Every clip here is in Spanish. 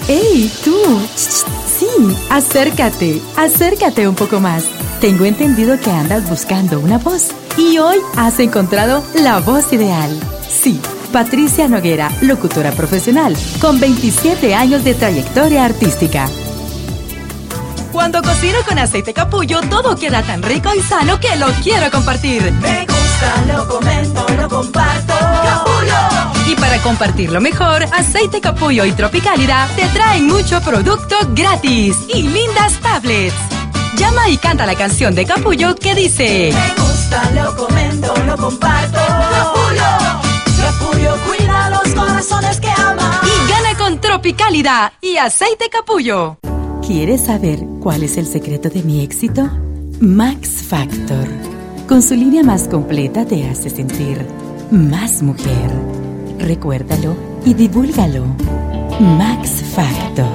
¡Ey, tú! Sí, acércate un poco más. Tengo entendido que andas buscando una voz y hoy has encontrado la voz ideal. Sí, Patricia Noguera, locutora profesional con 27 años de trayectoria artística. Cuando cocino con aceite capullo, todo queda tan rico y sano que lo quiero compartir. Me gusta, lo comento, lo comparto. ¡Capullo! Y para compartirlo mejor, Aceite Capullo y Tropicálida te traen mucho producto gratis y lindas tablets. Llama y canta la canción de Capullo que dice: Me gusta, lo comento, lo comparto. ¡Capullo! Capullo cuida los corazones que ama. Y gana con Tropicálida y Aceite Capullo. ¿Quieres saber cuál es el secreto de mi éxito? Max Factor. Con su línea más completa te hace sentir más mujer. Recuérdalo y divúlgalo. Max Factor.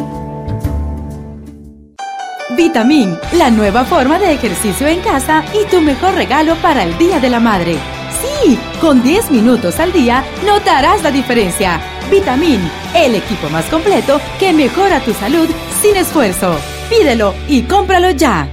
Vitamin, la nueva forma de ejercicio en casa y tu mejor regalo para el Día de la Madre. Sí, con 10 minutos al día notarás la diferencia. Vitamin, el equipo más completo que mejora tu salud sin esfuerzo. Pídelo y cómpralo ya.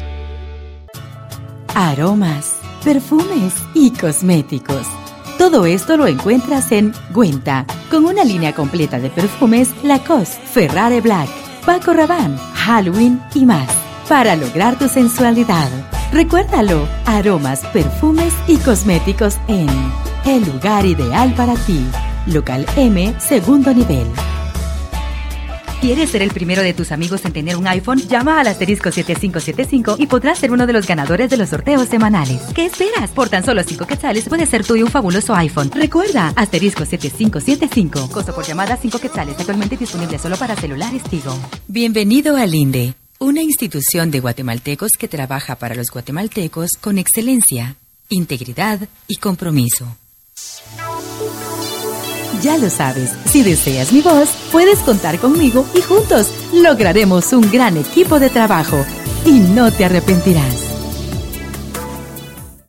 Aromas, perfumes y cosméticos. Todo esto lo encuentras en Gwenta, con una línea completa de perfumes Lacoste, Ferrari Black, Paco Rabanne, Halloween y más, para lograr tu sensualidad. Recuérdalo, aromas, perfumes y cosméticos en el lugar ideal para ti. Local M, segundo nivel. ¿Quieres ser el primero de tus amigos en tener un iPhone? Llama al asterisco 7575 y podrás ser uno de los ganadores de los sorteos semanales. ¿Qué esperas? Por tan solo 5 quetzales puede ser tuyo un fabuloso iPhone. Recuerda, asterisco 7575. Costo por llamada 5 quetzales. Actualmente disponible solo para celulares Tigo. Bienvenido al INDE, una institución de guatemaltecos que trabaja para los guatemaltecos con excelencia, integridad y compromiso. Ya lo sabes, si deseas mi voz, puedes contar conmigo y juntos lograremos un gran equipo de trabajo y no te arrepentirás.